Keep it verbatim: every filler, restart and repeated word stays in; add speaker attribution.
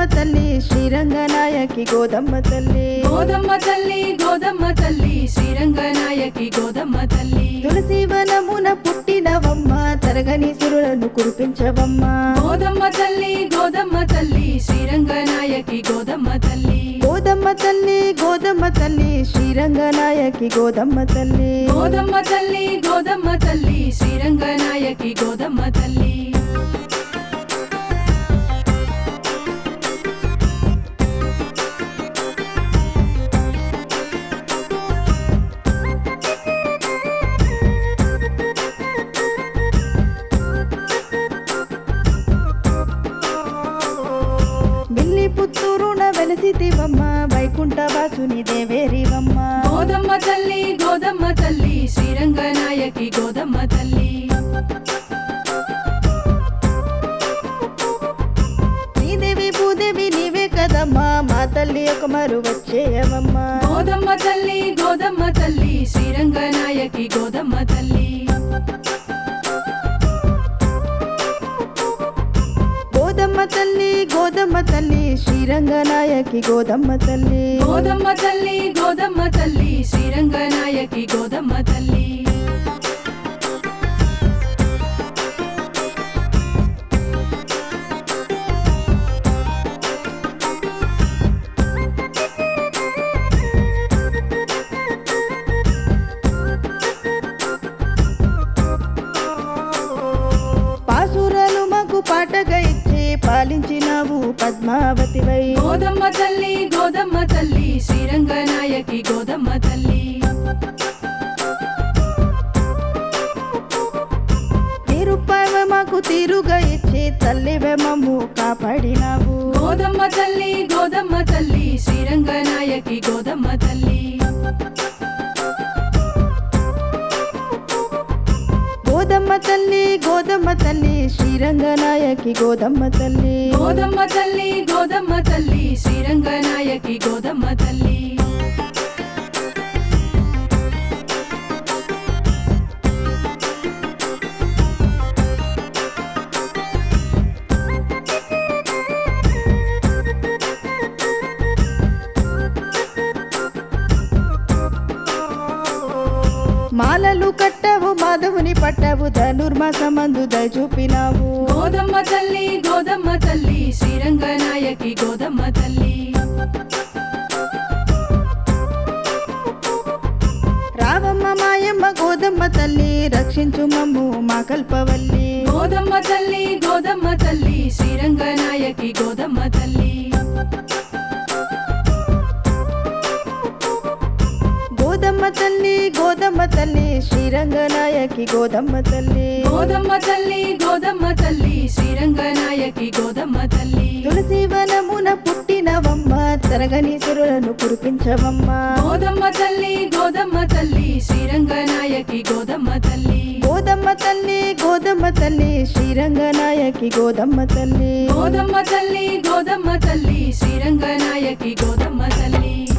Speaker 1: తల్లి శ్రీరంగనాయకి గోదమ్మ తల్లి
Speaker 2: గోదమ్మ తల్లి గోదమ్మ తల్లి శ్రీరంగనాయకి గోదమ్మ తల్లి
Speaker 1: తులసి వనమున పుట్టినవమ్మ తరగని సురులను కురిపించవమ్మ
Speaker 2: గోదమ్మ తల్లి గోదమ్మ తల్లి శ్రీరంగనాయకి గోదమ్మ తల్లి
Speaker 1: గోదమ్మ తల్లి గోదమ్మ తల్లి శ్రీరంగనాయకి గోదమ్మ తల్లి
Speaker 2: గోదమ్మ తల్లి గోదమ్మ తల్లి శ్రీరంగనాయకి గోదమ్మ తల్లి
Speaker 1: పుత్తూరున వెలసితివమ్మ వైకుంఠవాసుని దేవేరివమ్మ
Speaker 2: గోదమ్మ తల్లి గోదమ్మ తల్లి శ్రీరంగనాయకి గోదమ్మ తల్లి
Speaker 1: శ్రీదేవి భూదేవి నీవే కదమ్మా మా తల్లి ఒక మరు వచ్చేయవమ్మ
Speaker 2: గోదమ్మ తల్లి గోదమ్మ తల్లి శ్రీరంగనాయకి గోదమ్మ తల్లి
Speaker 1: గోదమ్మ తల్లి గోదమ్మ తల్లి శ్రీరంగనాయకి గోదమ్మ తల్లి
Speaker 2: గోదమ్మ తల్లి గోదమ్మ తల్లి శ్రీరంగనాయకి గోదమ్మ తల్లి
Speaker 1: పాసురాలు మాకు పాటగా ఇచ్చి పాలించినావు పద్మావతివై
Speaker 2: గోదమ్మ తల్లి గోదమ్మ తల్లి శ్రీరంగనాయకి గోదమ్మ తల్లి
Speaker 1: తీరుపావ మాకు తీరుగా ఇచ్చి తల్లివే మమ్ము కాపాడినావు
Speaker 2: గోదమ్మ తల్లి గోదమ్మ తల్లి శ్రీరంగనాయకి గోదమ్మ తల్లి
Speaker 1: గోదమ్మ తల్లి గోదమ్మ తల్లి శ్రీరంగనాయకి గోదమ్మ తల్లి
Speaker 2: గోదమ్మ తల్లి గోదమ్మ తల్లి శ్రీరంగనాయకి గోదమ్మ తల్లి
Speaker 1: మాలలు కట్టవు మాధవుని పట్టవు ధనుర్మాసమందు దయ చూపినావు
Speaker 2: గోదమ్మ తల్లి గోదమ్మ తల్లి శ్రీరంగనాయకి గోదమ్మ తల్లి
Speaker 1: రావమ్మ మాయమ్మ గోదమ్మ తల్లి రక్షించు మమ్ము మా కల్పవల్లి
Speaker 2: గోదమ్మ తల్లి గోదమ్మ తల్లి శ్రీరంగనాయకి గోదమ్మ తల్లి
Speaker 1: గోదమ్మ తల్లి గోదమ్మ తల్లి శ్రీరంగనాయకి గోదమ్మ తల్లి
Speaker 2: గోదమ్మ తల్లి గోదమ్మ తల్లి శ్రీరంగనాయకి గోదమ్మ తల్లి
Speaker 1: తులసి వనమున పుట్టినవమ్మ తరగని సురులను కురిపించవమ్మ
Speaker 2: గోదమ్మ తల్లి గోదమ్మ తల్లి శ్రీరంగనాయకి గోదమ్మ తల్లి
Speaker 1: గోదమ్మ తల్లి గోదమ్మ తల్లి శ్రీరంగనాయకి గోదమ్మ తల్లి
Speaker 2: గోదమ్మ తల్లి గోదమ్మ తల్లి శ్రీరంగనాయకి గోదమ్మ తల్లి